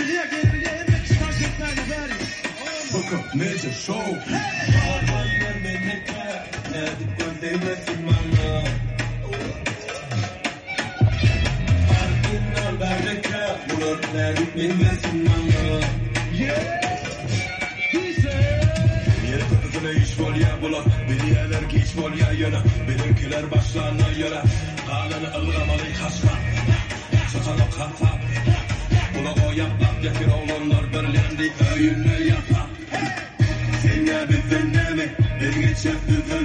Major show. Beliyələr geç volya yana, benimkiler başlarına yara. Qalanı ılğamalı xaşqa, çatanı qafa. Ulağa yaplaq, yakir oğlanlar birlendi, öyünlər yapaq. Sen ne bizden ne mi? Bir geçip düzül